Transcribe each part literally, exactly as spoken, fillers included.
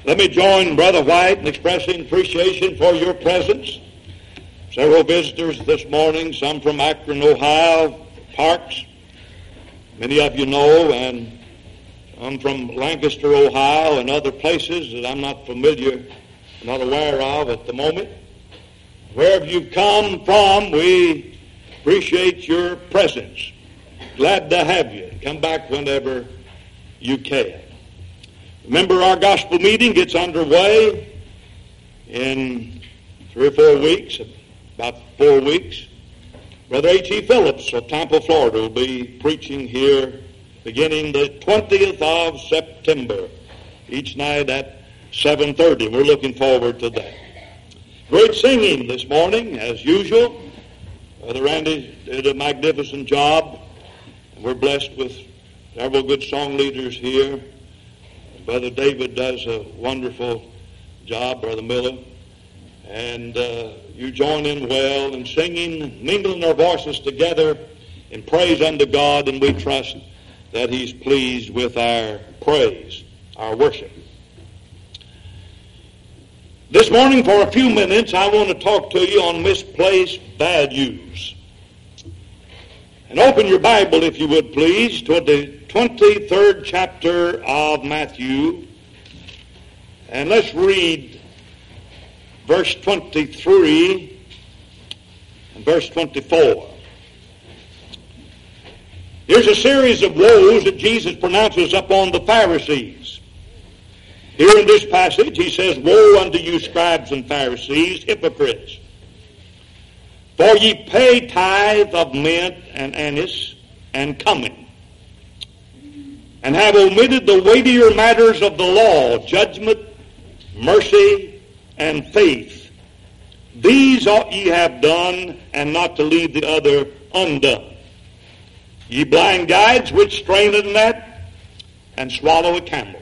Let me join Brother White in expressing appreciation for your presence. Several visitors this morning, some from Akron, Ohio, Parks, many of you know, and some from Lancaster, Ohio, and other places that I'm not familiar, not aware of at the moment. Wherever you've come from, we appreciate your presence. Glad to have you. Come back whenever you can. Remember, our gospel meeting gets underway in three or four weeks, about four weeks. Brother H E. Phillips of Tampa, Florida, will be preaching here beginning the twentieth of September, each night at seven thirty. We're looking forward to that. Great singing this morning, as usual. Brother Randy did a magnificent job. We're blessed with several good song leaders here. Brother David does a wonderful job, Brother Miller. And uh, you join in well in singing, mingling our voices together in praise unto God, and we trust that He's pleased with our praise, our worship. This morning, for a few minutes, I want to talk to you on misplaced values. And open your Bible, if you would please, to the twenty-third chapter of Matthew. And let's read verse twenty-three and verse twenty-four. Here's a series of woes that Jesus pronounces upon the Pharisees. Here in this passage, he says, "Woe unto you, scribes and Pharisees, hypocrites! For ye pay tithe of mint and anise and cumin, and have omitted the weightier matters of the law, judgment, mercy, and faith. These ought ye have done, and not to leave the other undone. Ye blind guides, which strain a gnat and swallow a camel."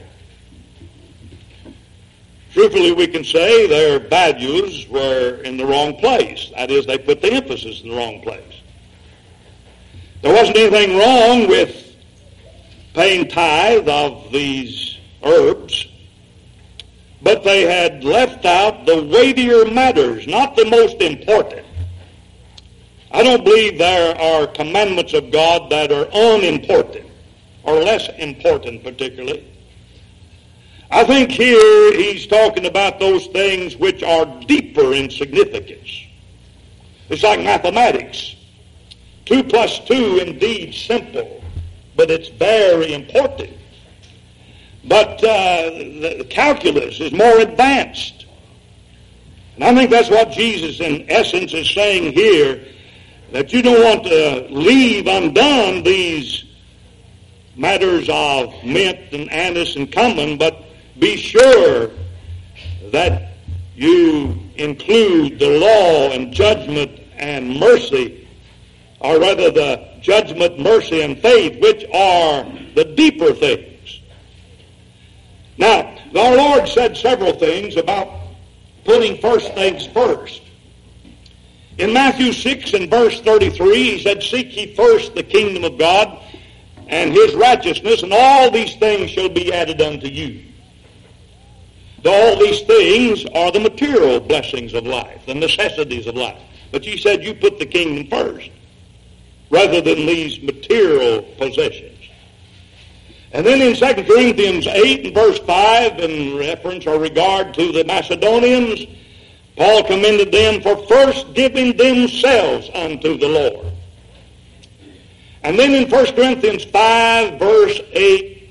Truthfully, we can say their values were in the wrong place. That is, they put the emphasis in the wrong place. There wasn't anything wrong with paying tithe of these herbs, but they had left out the weightier matters, not the most important. I don't believe there are commandments of God that are unimportant, or less important particularly. I think here he's talking about those things which are deeper in significance. It's like mathematics. Two plus two, indeed simple, but it's very important. But uh, the calculus is more advanced. And I think that's what Jesus in essence is saying here, that you don't want to leave undone these matters of mint and anise and cumin, but be sure that you include the law and judgment and mercy, or rather the judgment, mercy, and faith, which are the deeper things. Now, our Lord said several things about putting first things first. In Matthew six and verse thirty-three, he said, "Seek ye first the kingdom of God and His righteousness, and all these things shall be added unto you." All these things are the material blessings of life, the necessities of life. But you said you put the kingdom first, rather than these material possessions. And then in Second Corinthians eight and verse five, in reference or regard to the Macedonians, Paul commended them for first giving themselves unto the Lord. And then in First Corinthians five, verse eight,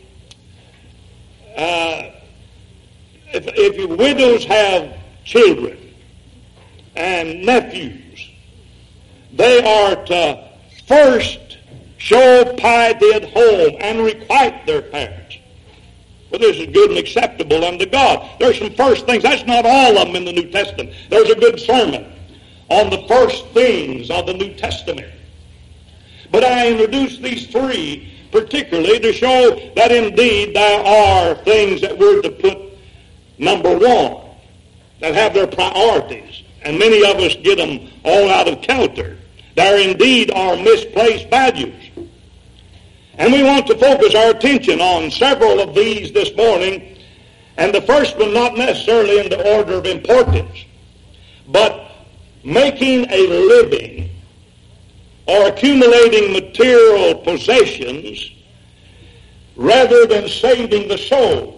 uh, If, if your widows have children and nephews, they are to first show piety at home and requite their parents. Well, this is good and acceptable unto God. There's some first things. That's not all of them in the New Testament. There's a good sermon on the first things of the New Testament. But I introduced these three particularly to show that indeed there are things that we're to put number one, that have their priorities. And many of us get them all out of kilter. There indeed are misplaced values. And we want to focus our attention on several of these this morning. And the first one not necessarily in the order of importance, but making a living or accumulating material possessions rather than saving the soul.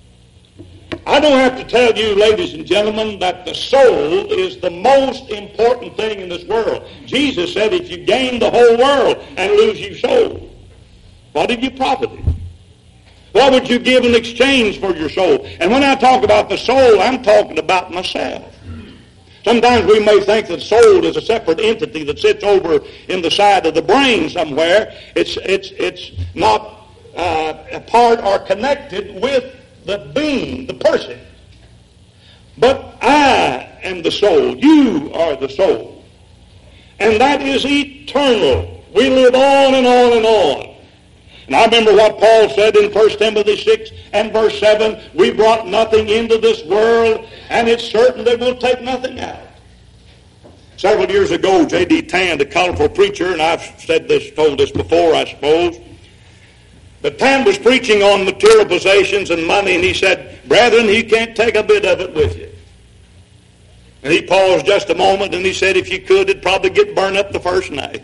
I don't have to tell you, ladies and gentlemen, that the soul is the most important thing in this world. Jesus said, if you gain the whole world and lose your soul, what have you profited? What would you give in exchange for your soul? And when I talk about the soul, I'm talking about myself. Sometimes we may think that soul is a separate entity that sits over in the side of the brain somewhere. It's, it's, it's not uh, a part or connected with the being, the person. But I am the soul. You are the soul. And that is eternal. We live on and on and on. And I remember what Paul said in First Timothy six and verse seven, we brought nothing into this world, and it's certain that we'll take nothing out. Several years ago, J D Tand, a colorful preacher, and I've said this, told this before, I suppose, but Tand was preaching on material possessions and money, and he said, brethren, you can't take a bit of it with you. And he paused just a moment, and he said, if you could, it'd probably get burned up the first night.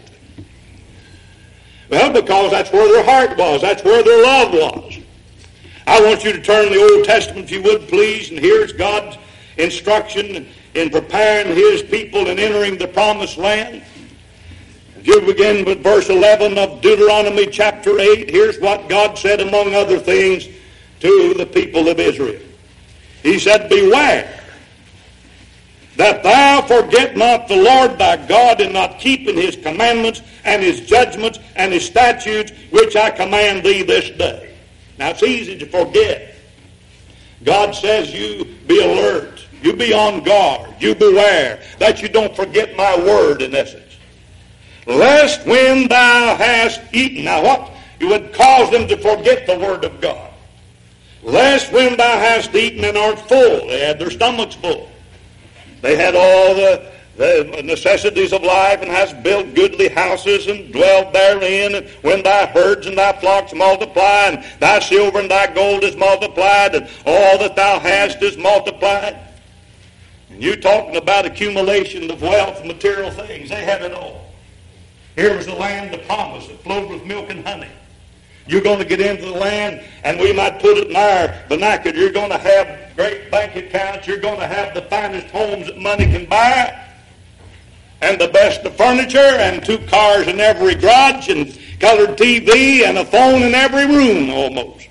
Well, because that's where their heart was. That's where their love was. I want you to turn to the Old Testament, if you would, please, and here's God's instruction in preparing His people and entering the promised land. If you begin with verse eleven of Deuteronomy chapter eight, here's what God said, among other things, to the people of Israel. He said, beware that thou forget not the Lord thy God, in not keeping His commandments and His judgments and His statutes, which I command thee this day. Now, it's easy to forget. God says you be alert. You be on guard. You beware that you don't forget my word, in essence. Lest when thou hast eaten. Now, what? You would cause them to forget the word of God. Lest when thou hast eaten and art full. They had their stomachs full. They had all the, the necessities of life, and hast built goodly houses and dwelt therein. And when thy herds and thy flocks multiply, and thy silver and thy gold is multiplied, and all that thou hast is multiplied. And you talking about accumulation of wealth, material things. They had it all. Here was the land of promise that flowed with milk and honey. You're going to get into the land, and we might put it in our vernacular, you're going to have great bank accounts, you're going to have the finest homes that money can buy, and the best of furniture, and two cars in every garage, and colored T V, and a phone in every room almost.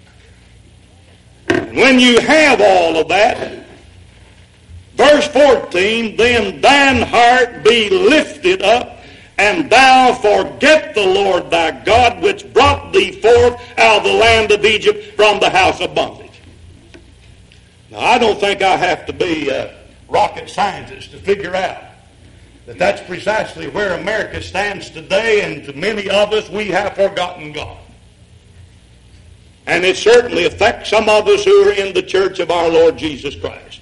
And when you have all of that, verse fourteen, then thine heart be lifted up, and thou forget the Lord thy God, which brought thee forth out of the land of Egypt from the house of bondage. Now, I don't think I have to be a rocket scientist to figure out that that's precisely where America stands today, and to many of us, we have forgotten God. And it certainly affects some of us who are in the church of our Lord Jesus Christ.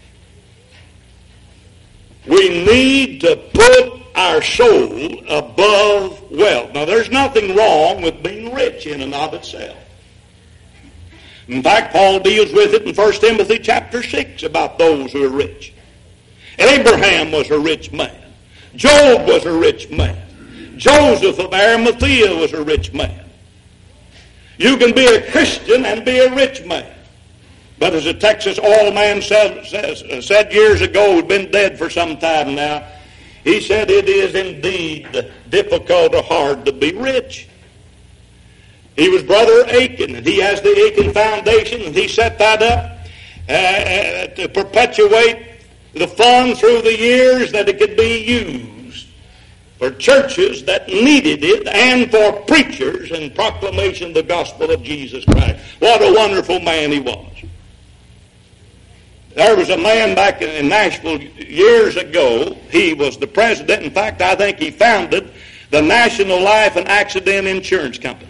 We need to put our soul above wealth. Now, there's nothing wrong with being rich in and of itself. In fact, Paul deals with it in First Timothy chapter six about those who are rich. Abraham was a rich man. Job was a rich man. Joseph of Arimathea was a rich man. You can be a Christian and be a rich man. But as a Texas oil man said, said years ago, who'd been dead for some time now, he said, it is indeed difficult or hard to be rich. He was Brother Aiken, and he has the Aiken Foundation, and he set that up uh, to perpetuate the fund through the years that it could be used for churches that needed it and for preachers and proclamation of the gospel of Jesus Christ. What a wonderful man he was. There was a man back in Nashville years ago. He was the president. In fact, I think he founded the National Life and Accident Insurance Company.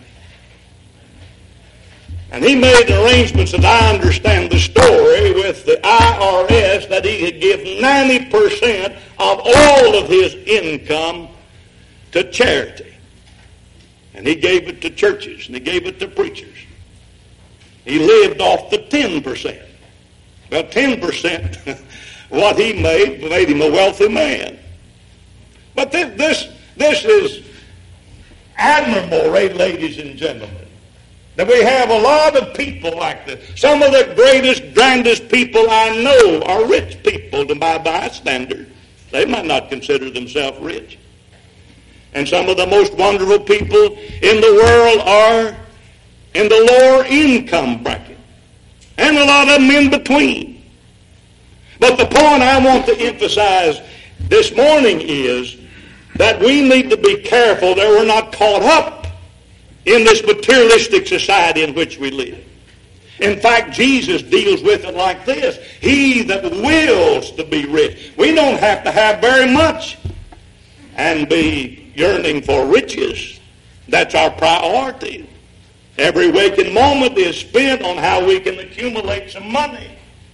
And he made arrangements, as I understand the story, with the I R S that he could give ninety percent of all of his income to charity. And he gave it to churches, and he gave it to preachers. He lived off the ten percent. Well, ten percent what he made made him a wealthy man. But this, this, this is admirable, ladies and gentlemen, that we have a lot of people like this. Some of the greatest, grandest people I know are rich people by my standard. They might not consider themselves rich. And some of the most wonderful people in the world are in the lower income bracket. And a lot of them in between. But the point I want to emphasize this morning is that we need to be careful that we're not caught up in this materialistic society in which we live. In fact, Jesus deals with it like this. He that wills to be rich. We don't have to have very much and be yearning for riches. That's our priority. Every waking moment is spent on how we can accumulate some money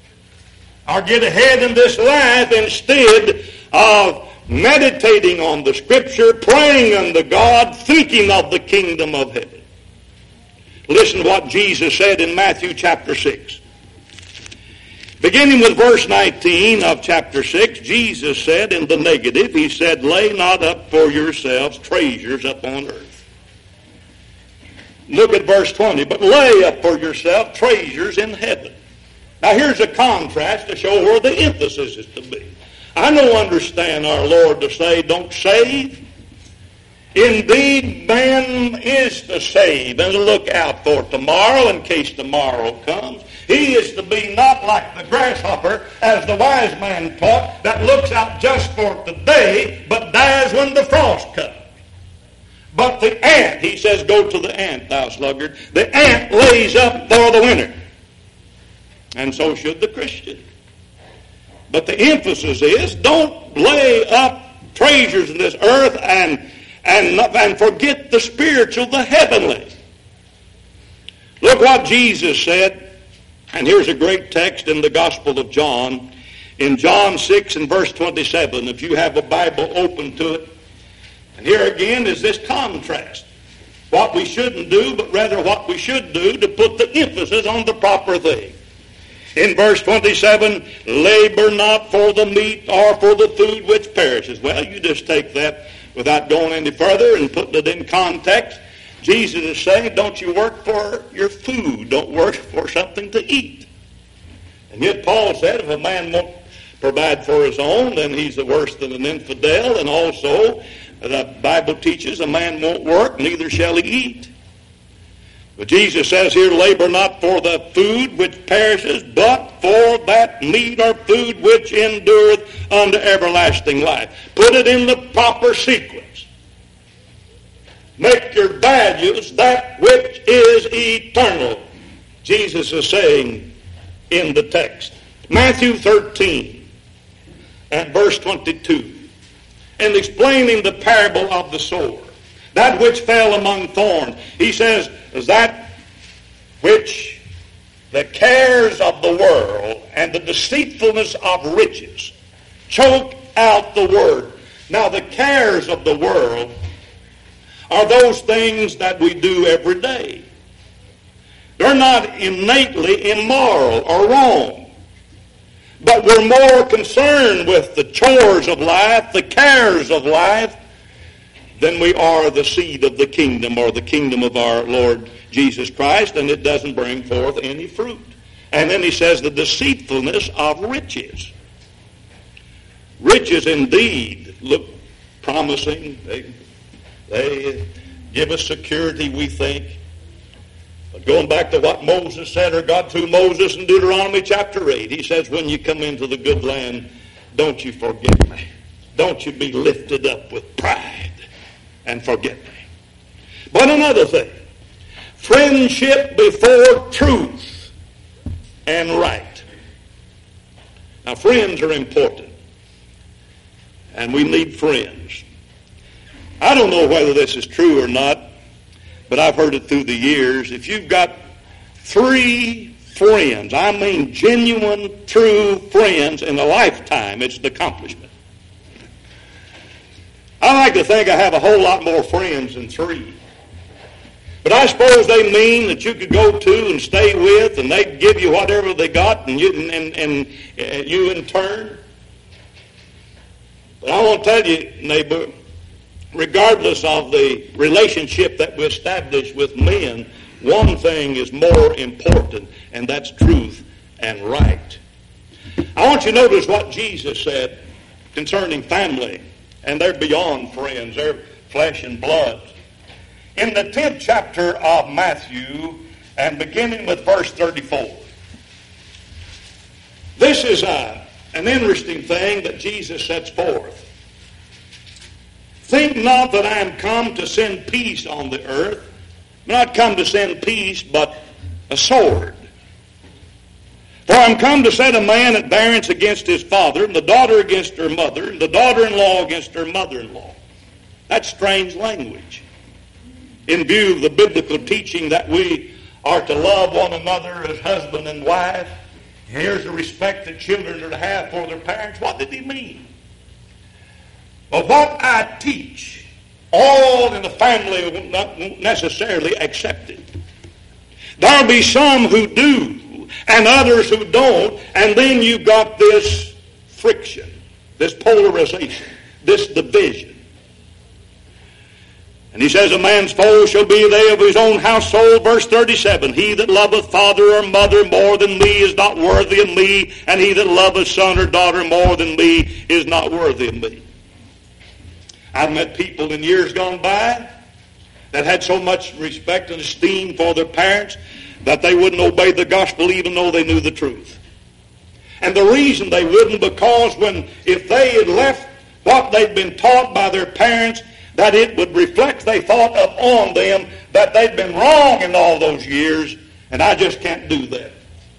or get ahead in this life instead of meditating on the Scripture, praying unto God, thinking of the kingdom of heaven. Listen to what Jesus said in Matthew chapter six. Beginning with verse nineteen of chapter six, Jesus said in the negative, he said, lay not up for yourselves treasures upon earth. Look at verse twenty, but lay up for yourself treasures in heaven. Now here's a contrast to show where the emphasis is to be. I don't understand our Lord to say, don't save. Indeed, man is to save and to look out for tomorrow in case tomorrow comes. He is to be not like the grasshopper, as the wise man taught, that looks out just for today, but dies when the frost comes. But the ant, he says, go to the ant, thou sluggard. The ant lays up for the winter. And so should the Christian. But the emphasis is, don't lay up treasures in this earth and, and, and forget the spiritual, the heavenly. Look what Jesus said, and here's a great text in the Gospel of John, in John six and verse twenty-seven, if you have a Bible open to it. And here again is this contrast. What we shouldn't do, but rather what we should do to put the emphasis on the proper thing. In verse twenty-seven, labor not for the meat or for the food which perishes. Well, you just take that without going any further and putting it in context. Jesus is saying, don't you work for your food. Don't work for something to eat. And yet Paul said, if a man won't provide for his own, then he's worse than an infidel. And also, the Bible teaches a man won't work, neither shall he eat. But Jesus says here, labor not for the food which perishes, but for that meat or food which endureth unto everlasting life. Put it in the proper sequence. Make your values that which is eternal. Jesus is saying in the text. Matthew thirteen and verse twenty-two. And explaining the parable of the sower. That which fell among thorns. He says, that which the cares of the world and the deceitfulness of riches choke out the word. Now the cares of the world are those things that we do every day. They're not innately immoral or wrong. But we're more concerned with the chores of life, the cares of life, than we are the seed of the kingdom or the kingdom of our Lord Jesus Christ, and it doesn't bring forth any fruit. And then he says the deceitfulness of riches. Riches indeed look promising. They, they give us security, we think. But going back to what Moses said, or God through Moses in Deuteronomy chapter eight, he says, when you come into the good land, don't you forget me. Don't you be lifted up with pride and forget me. But another thing, friendship before truth and right. Now, friends are important, and we need friends. I don't know whether this is true or not, but I've heard it through the years. If you've got three friends, I mean genuine, true friends in a lifetime, it's an accomplishment. I like to think I have a whole lot more friends than three. But I suppose they mean that you could go to and stay with, and they'd give you whatever they got, and you, and, and, and you in turn. But I want to tell you, neighbor, regardless of the relationship that we establish with men, one thing is more important, and that's truth and right. I want you to notice what Jesus said concerning family, and they're beyond friends. They're flesh and blood. In the tenth chapter of Matthew, and beginning with verse thirty-four, this is a, an interesting thing that Jesus sets forth. Think not that I am come to send peace on the earth. I'm not come to send peace, but a sword. For I'm come to set a man at variance against his father, and the daughter against her mother, and the daughter-in-law against her mother-in-law. That's strange language, in view of the biblical teaching that we are to love one another as husband and wife. Here's the respect that children are to have for their parents. What did he mean? Well, what I teach, all in the family will not necessarily accept it. There'll be some who do, and others who don't, and then you've got this friction, this polarization, this division. And he says, a man's foe shall be they of his own household. Verse thirty-seven, he that loveth father or mother more than me is not worthy of me, and he that loveth son or daughter more than me is not worthy of me. I've met people in years gone by that had so much respect and esteem for their parents that they wouldn't obey the gospel even though they knew the truth. And the reason they wouldn't, because when if they had left what they'd been taught by their parents, that it would reflect, they thought, upon them that they'd been wrong in all those years, and I just can't do that.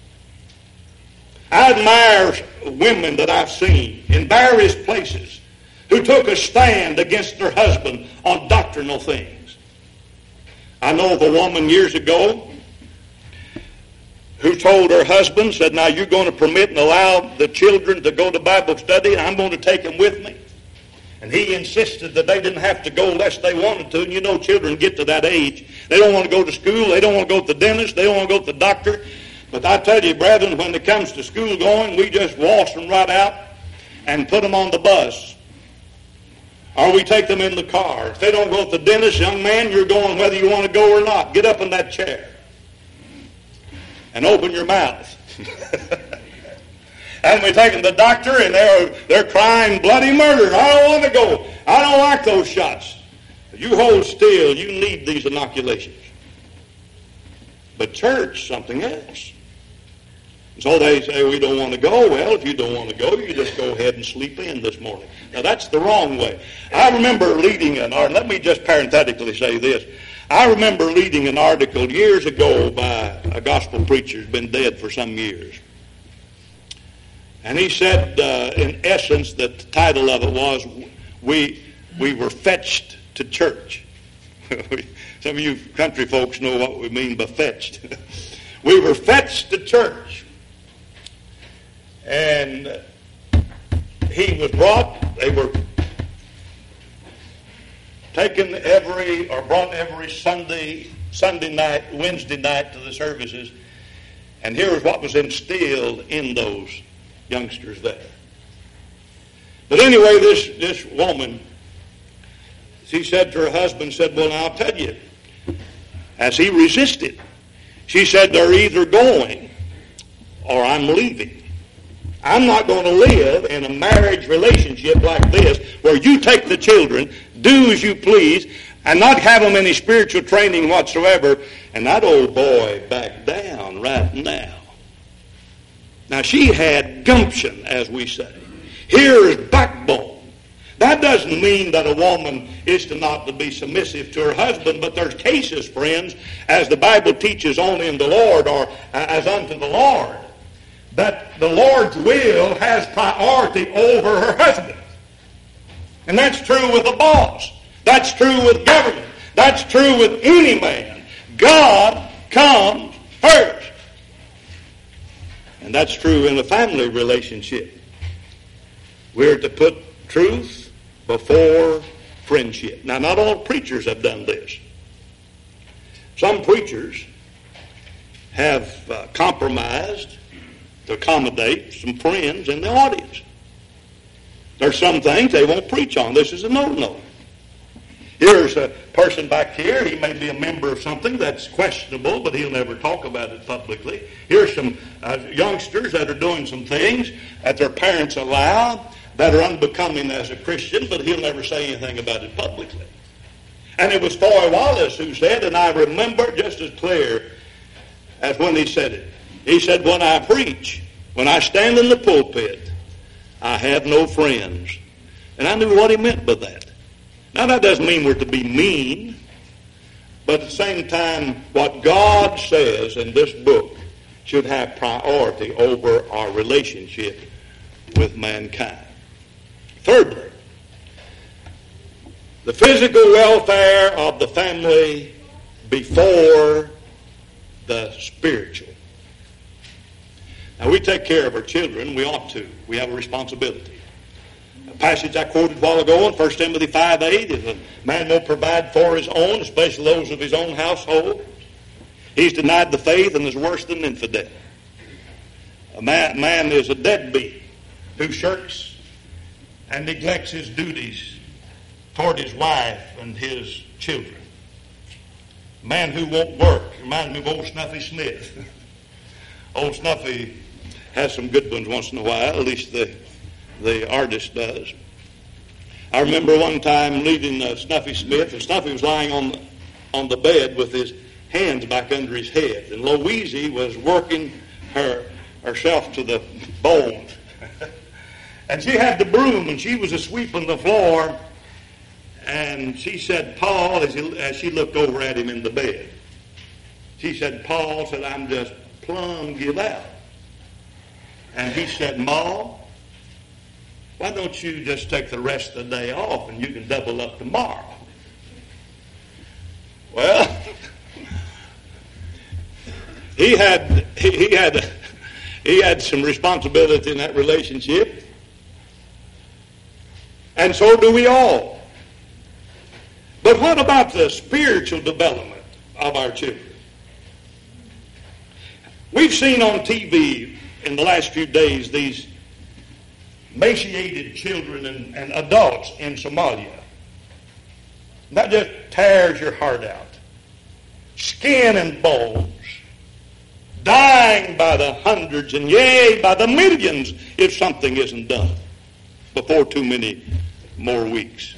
I admire women that I've seen in various places who took a stand against their husband on doctrinal things. I know of a woman years ago who told her husband, said, now you're going to permit and allow the children to go to Bible study, and I'm going to take them with me. And he insisted that they didn't have to go unless they wanted to. And you know children get to that age. They don't want to go to school. They don't want to go to the dentist. They don't want to go to the doctor. But I tell you, brethren, when it comes to school going, we just wash them right out and put them on the bus. Or we take them in the car. If they don't go to the dentist, young man, you're going whether you want to go or not. Get up in that chair and open your mouth. And we take them to the doctor, and they're, they're crying bloody murder. I don't want to go. I don't like those shots. You hold still. You need these inoculations. But church, something else. So they say, we don't want to go. Well, if you don't want to go, you just go ahead and sleep in this morning. Now, that's the wrong way. I remember leading an article. Let me just parenthetically say this. I remember leading an article years ago by a gospel preacher who's been dead for some years. And he said, uh, in essence, that the title of it was, we we were fetched to church. Some of you country folks know what we mean by fetched. We were fetched to church. And he was brought, they were taken every, or brought every Sunday, Sunday night, Wednesday night to the services. And here's what was instilled in those youngsters there. But anyway, this, this woman, she said to her husband, said, well, now I'll tell you, as he resisted, she said, they're either going or I'm leaving. I'm not going to live in a marriage relationship like this where you take the children, do as you please, and not have them any spiritual training whatsoever, and that old boy backed down right now. Now, she had gumption, as we say. Here is backbone. That doesn't mean that a woman is to not to be submissive to her husband, but there's cases, friends, as the Bible teaches only in the Lord, or as unto the Lord, that the Lord's will has priority over her husband. And that's true with a boss. That's true with government. That's true with any man. God comes first. And that's true in a family relationship. We're to put truth before friendship. Now, not all preachers have done this. Some preachers have uh, compromised to accommodate some friends in the audience. There's some things they won't preach on. This is a no-no. Here's a person back here. He may be a member of something that's questionable, but he'll never talk about it publicly. Here's some uh, youngsters that are doing some things that their parents allow that are unbecoming as a Christian, but he'll never say anything about it publicly. And it was Foy Wallace who said, and I remember just as clear as when he said it. He said, when I preach, when I stand in the pulpit, I have no friends. And I knew what he meant by that. Now, that doesn't mean we're to be mean, but at the same time, what God says in this book should have priority over our relationship with mankind. Thirdly, the physical welfare of the family before the spiritual. Now, we take care of our children. We ought to. We have a responsibility. A passage I quoted a while ago in First Timothy five eight, if a man won't provide for his own, especially those of his own household, he's denied the faith and is worse than an infidel. A man, man is a deadbeat who shirks and neglects his duties toward his wife and his children. A man who won't work. Reminds me of old Snuffy Smith. Old Snuffy has some good ones once in a while, at least the the artist does. I remember one time leaving uh, Snuffy Smith, and Snuffy was lying on the, on the bed with his hands back under his head, and Louise was working her herself to the bone. And she had the broom, and she was a sweeping the floor, and she said, Paul, as, he, as she looked over at him in the bed, she said, Paul, said, I'm just plumb give out. And he said, Ma, why don't you just take the rest of the day off and you can double up tomorrow? Well, he had he, he had he had some responsibility in that relationship, and so do we all. But what about the spiritual development of our children? We've seen on T V in the last few days these emaciated children and, and adults in Somalia. That just tears your heart out. Skin and bones. Dying by the hundreds and yea, by the millions if something isn't done before too many more weeks.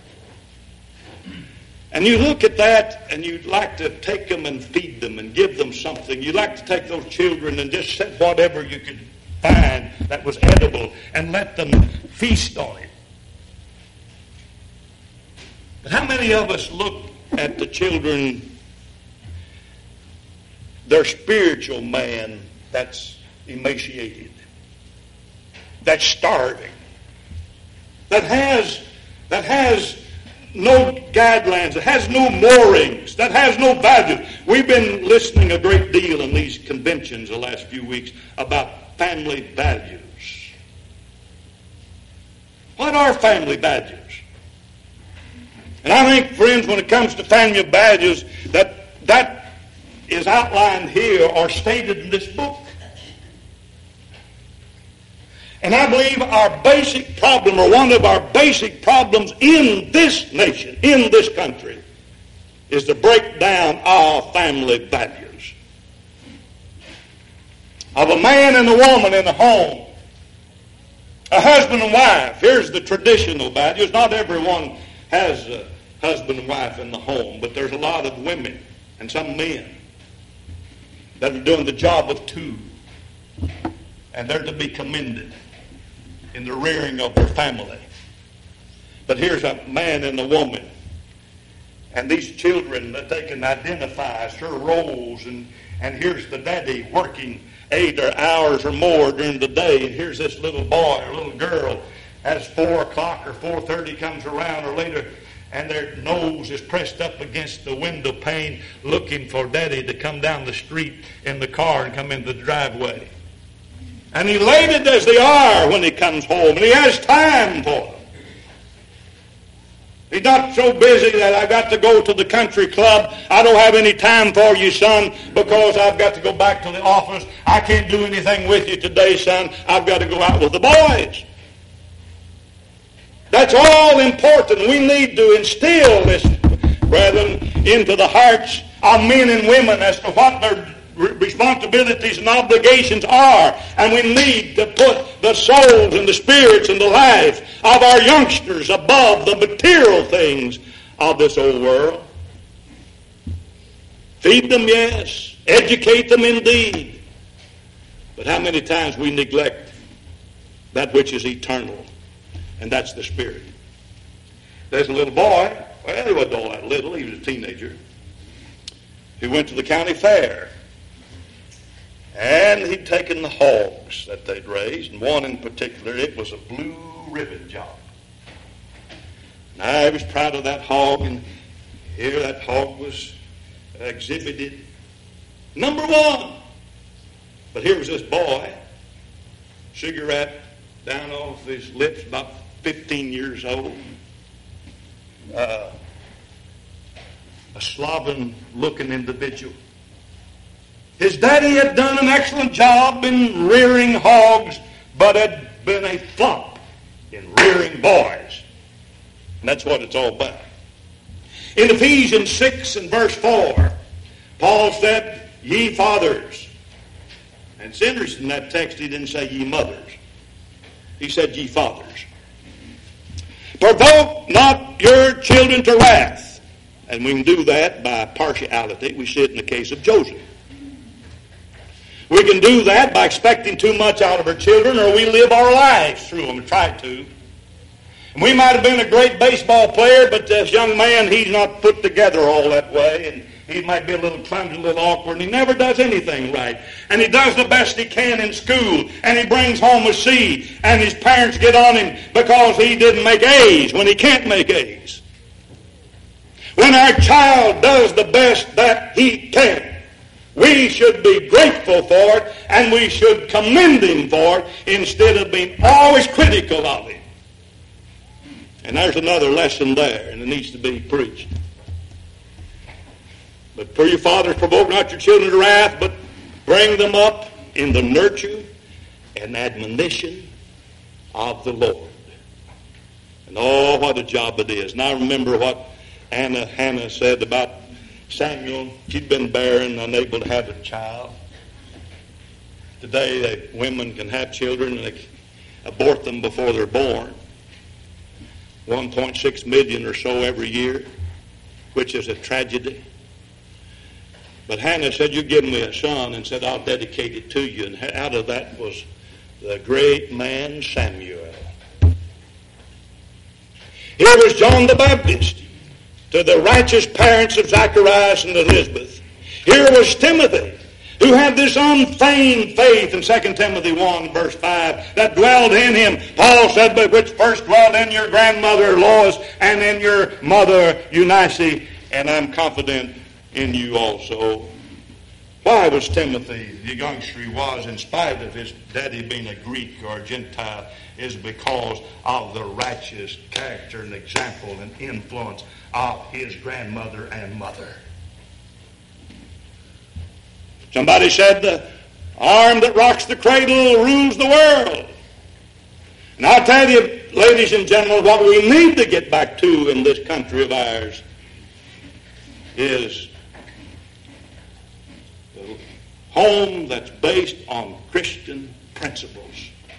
And you look at that and you'd like to take them and feed them and give them something. You'd like to take those children and just set whatever you could find that was edible and let them feast on it. But how many of us look at the children, their spiritual man that's emaciated, that's starving, that has that has no guidelines, that has no moorings, that has no value? We've been listening a great deal in these conventions the last few weeks about family values. What are family values? And I think, friends, when it comes to family values, that that is outlined here or stated in this book. And I believe our basic problem, or one of our basic problems in this nation, in this country, is the breakdown of family values. Of a man and a woman in a home. A husband and wife. Here's the traditional values. Not everyone has a husband and wife in the home, but there's a lot of women and some men that are doing the job of two. And they're to be commended in the rearing of their family. But here's a man and a woman. And these children that they can identify as her roles. And, and here's the daddy working eight or hours or more during the day, and here's this little boy or little girl as four o'clock or four thirty comes around or later, and their nose is pressed up against the window pane looking for daddy to come down the street in the car and come into the driveway. And elated as they are when he comes home, and he has time for them. He's not so busy that I got to go to the country club. I don't have any time for you, son, because I've got to go back to the office. I can't do anything with you today, son. I've got to go out with the boys. That's all important. We need to instill this, brethren, into the hearts of men and women as to what their responsibilities and obligations are. And we need to put the souls and the spirits and the lives of our youngsters above the material things of this old world. Feed them, yes. Educate them indeed. But how many times we neglect that which is eternal, and that's the Spirit. There's a little boy, well, he wasn't all that little, he was a teenager, who went to the county fair. And he'd taken the hogs that they'd raised, and one in particular, it was a blue ribbon job. And I was proud of that hog, and here that hog was exhibited. Number one. But here was this boy, cigarette down off his lips, about fifteen years old. Uh, a sloven-looking individual. His daddy had done an excellent job in rearing hogs, but had been a flop in rearing boys. And that's what it's all about. In Ephesians six and verse four, Paul said, ye fathers. And it's interesting, in that text he didn't say ye mothers. He said ye fathers. Provoke not your children to wrath. And we can do that by partiality. We see it in the case of Joseph. We can do that by expecting too much out of our children, or we live our lives through them and try to. And we might have been a great baseball player, but this young man, he's not put together all that way, and he might be a little clumsy, a little awkward, and he never does anything right. And he does the best he can in school, and he brings home a C, and his parents get on him because he didn't make A's when he can't make A's. When our child does the best that he can, we should be grateful for it, and we should commend him for it instead of being always critical of him. And there's another lesson there, and it needs to be preached. But for your fathers, provoke not your children to wrath, but bring them up in the nurture and admonition of the Lord. And oh, what a job it is. And I remember what Anna Hannah said about Samuel. She'd been barren, unable to have a child. Today, they, women can have children and they abort them before they're born. one point six million or so every year, which is a tragedy. But Hannah said, you give me a son, and said, I'll dedicate it to you. And out of that was the great man Samuel. Here was John the Baptist to the righteous parents of Zacharias and Elizabeth. Here was Timothy, who had this unfeigned faith in Second Timothy one, verse five, that dwelled in him. Paul said, but which first dwelled in your grandmother Lois and in your mother Eunice, and I'm confident in you also. Why was Timothy the youngster he was, in spite of his daddy being a Greek or a Gentile, is because of the righteous character and example and influence of his grandmother and mother. Somebody said the arm that rocks the cradle rules the world. And I'll tell you, ladies and gentlemen, what we need to get back to in this country of ours is the home that's based on Christian principles,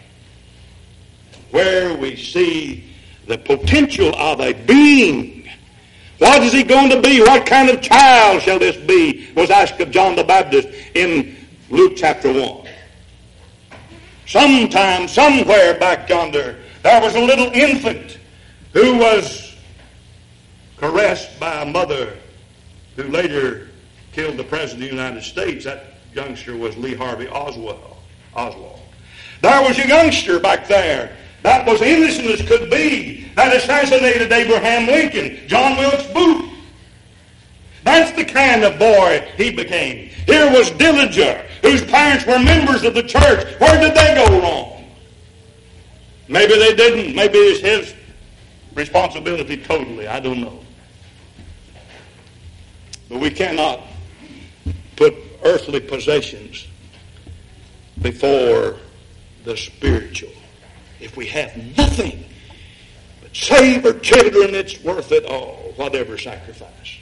where we see the potential of a being. What is he going to be? What kind of child shall this be? Was asked of John the Baptist in Luke chapter one. Sometime, somewhere back yonder, there was a little infant who was caressed by a mother who later killed the President of the United States. That youngster was Lee Harvey Oswald. Oswald. There was a youngster back there that was innocent as could be, that assassinated Abraham Lincoln, John Wilkes Booth. That's the kind of boy he became. Here was Dillinger, whose parents were members of the church. Where did they go wrong? Maybe they didn't. Maybe it's his responsibility totally, I don't know. But we cannot put earthly possessions before the spiritual. If we have nothing but save our children, it's worth it all, whatever sacrifice.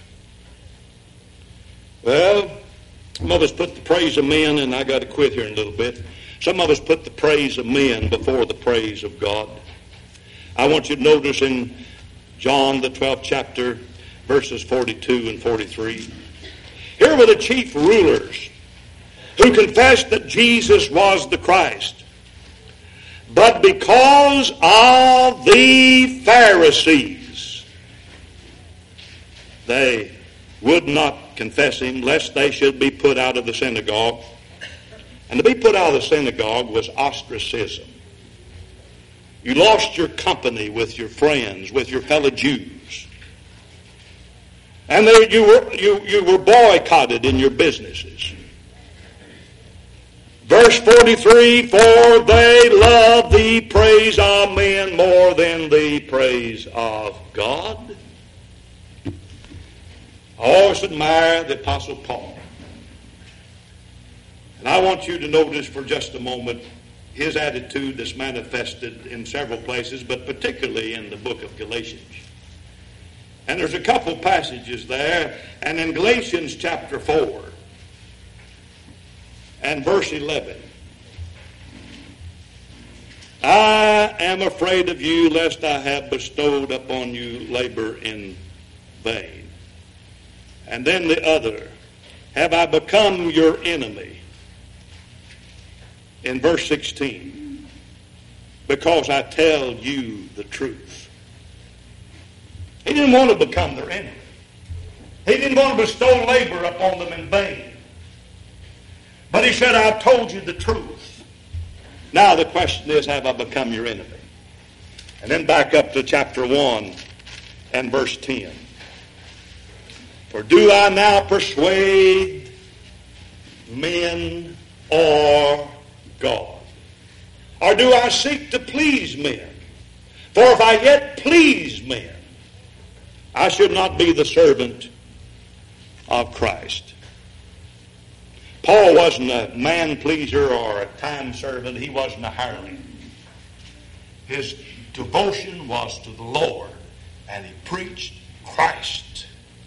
Well, some of us put the praise of men, and I got to quit here in a little bit. Some of us put the praise of men before the praise of God. I want you to notice in John, the twelfth chapter, verses forty-two and forty-three. Here were the chief rulers who confessed that Jesus was the Christ. But because of the Pharisees, they would not confess him, lest they should be put out of the synagogue. And to be put out of the synagogue was ostracism. You lost your company with your friends, with your fellow Jews. And they, you, were, you, you were boycotted in your businesses. Verse forty-three, for they love the praise of men more than the praise of God. I always admire the Apostle Paul. And I want you to notice for just a moment his attitude that's manifested in several places, but particularly in the book of Galatians. And there's a couple passages there, and in Galatians chapter four and verse eleven, I am afraid of you, lest I have bestowed upon you labor in vain. And then the other, have I become your enemy? In verse sixteen, because I tell you the truth. He didn't want to become their enemy. He didn't want to bestow labor upon them in vain. But he said, I've told you the truth. Now the question is, have I become your enemy? And then back up to chapter one and verse ten. For do I now persuade men or God? Or do I seek to please men? For if I yet please men, I should not be the servant of Christ. Paul wasn't a man-pleaser or a time-servant. He wasn't a hireling. His devotion was to the Lord, and he preached Christ.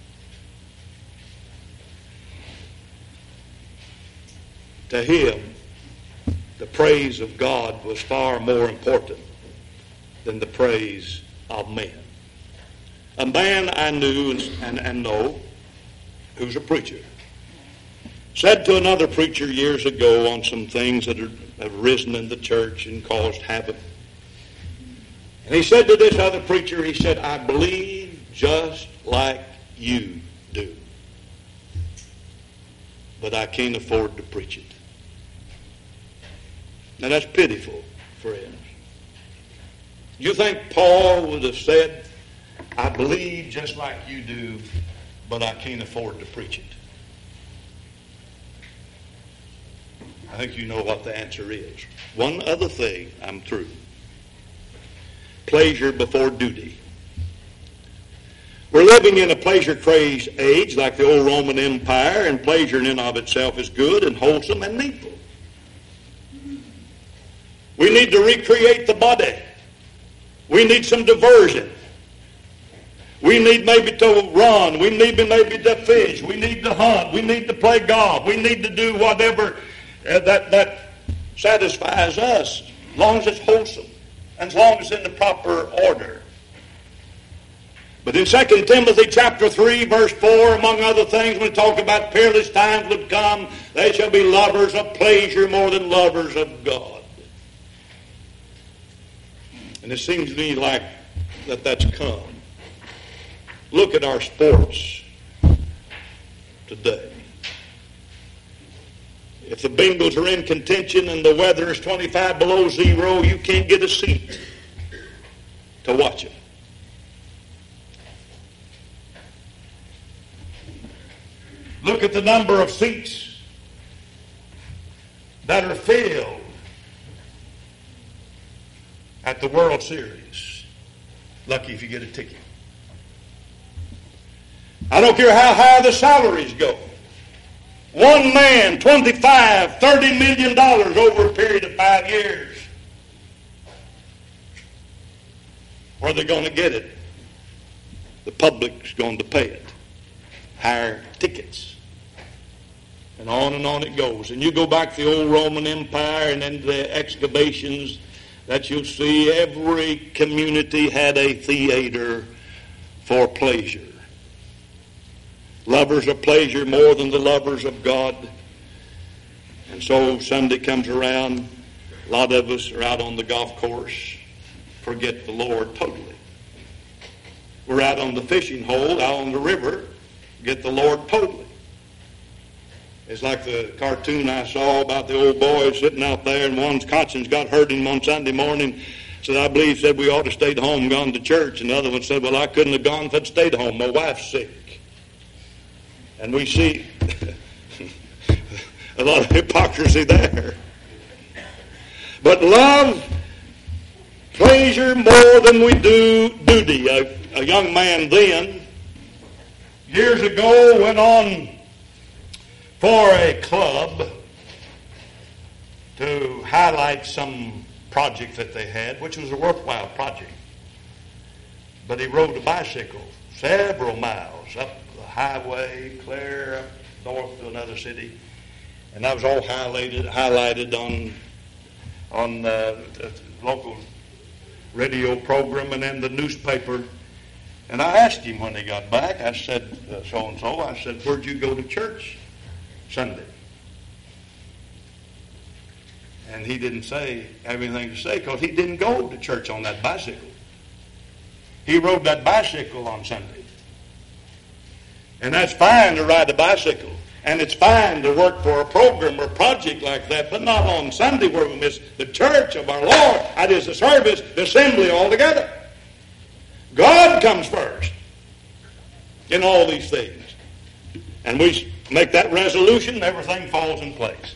To him, the praise of God was far more important than the praise of men. A man I knew and, and, and know, who's a preacher, said to another preacher years ago on some things that are, have risen in the church and caused havoc. And he said to this other preacher, he said, I believe just like you do, but I can't afford to preach it. Now that's pitiful, friends. You think Paul would have said, I believe just like you do, but I can't afford to preach it? I think you know what the answer is. One other thing, I'm through. Pleasure before duty. We're living in a pleasure-crazed age like the old Roman Empire, and pleasure in and of itself is good and wholesome and needful. We need to recreate the body. We need some diversion. We need maybe to run. We need maybe to fish. We need to hunt. We need to play golf. We need to do whatever uh, that, that satisfies us, as long as it's wholesome and as long as it's in the proper order. But in Second Timothy chapter three, verse four, among other things, when it talks about peerless times would come, they shall be lovers of pleasure more than lovers of God. And it seems to me like that that's come. Look at our sports today. If the Bengals are in contention and the weather is twenty-five below zero, you can't get a seat to watch it. Look at the number of seats that are filled at the World Series. Lucky if you get a ticket. I don't care how high the salaries go. One man, twenty-five, thirty million dollars over a period of five years. Where are they going to get it? The public's going to pay it. Higher tickets. And on and on it goes. And you go back to the old Roman Empire and into the excavations that you'll see every community had a theater for pleasure. Lovers of pleasure more than the lovers of God. And so Sunday comes around, a lot of us are out on the golf course, forget the Lord totally. We're out on the fishing hole, out on the river, get the Lord totally. It's like the cartoon I saw about the old boy sitting out there, and one's conscience got hurt him on Sunday morning. Said, I believe, said we ought to stayed home and gone to church. And the other one said, well, I couldn't have gone if I'd stayed home. My wife's sick. And we see a lot of hypocrisy there. But love pleasure more than we do duty. A, a young man then, years ago, went on for a club to highlight some project that they had, which was a worthwhile project. But he rode a bicycle several miles up the highway, clear up north to another city, and that was all highlighted highlighted on on uh, the local radio program and in the newspaper. And I asked him when he got back, I said, uh, so-and-so, I said, where'd you go to church Sunday? And he didn't say, have anything to say, because he didn't go to church on that bicycle. He rode that bicycle on Sunday. And that's fine to ride a bicycle. And it's fine to work for a program or project like that, but not on Sunday where we miss the church of our Lord. That is the service, the assembly altogether. God comes first in all these things. And we make that resolution, everything falls in place.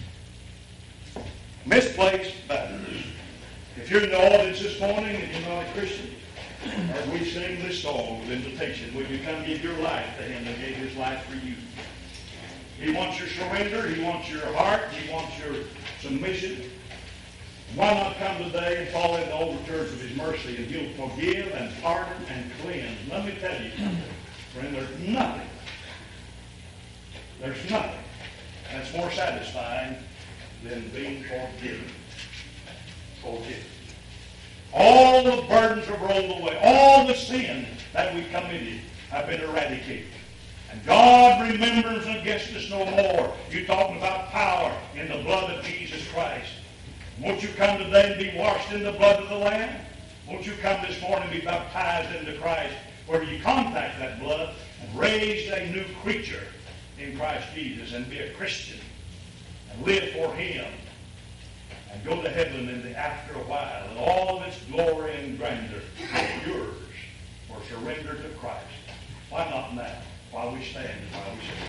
Misplaced values. If you're in the audience this morning and you're not a Christian, as we sing this song of invitation, will you come give your life to Him that gave His life for you? He wants your surrender. He wants your heart. He wants your submission. Why not come today and fall in the overtures of His mercy, and He'll forgive and pardon and cleanse. Let me tell you, friend, there's nothing, there's nothing that's more satisfying than being forgiven. Forgiven. All the burdens have rolled away. All the sin that we committed have been eradicated. And God remembers against us no more. You're talking about power in the blood of Jesus Christ. Won't you come today and be washed in the blood of the Lamb? Won't you come this morning and be baptized into Christ, where you contact that blood and raise a new creature in Christ Jesus and be a Christian and live for Him and go to heaven in the after a while and all of its glory and grandeur is yours for surrender to Christ. Why not now, while we stand and while we sing?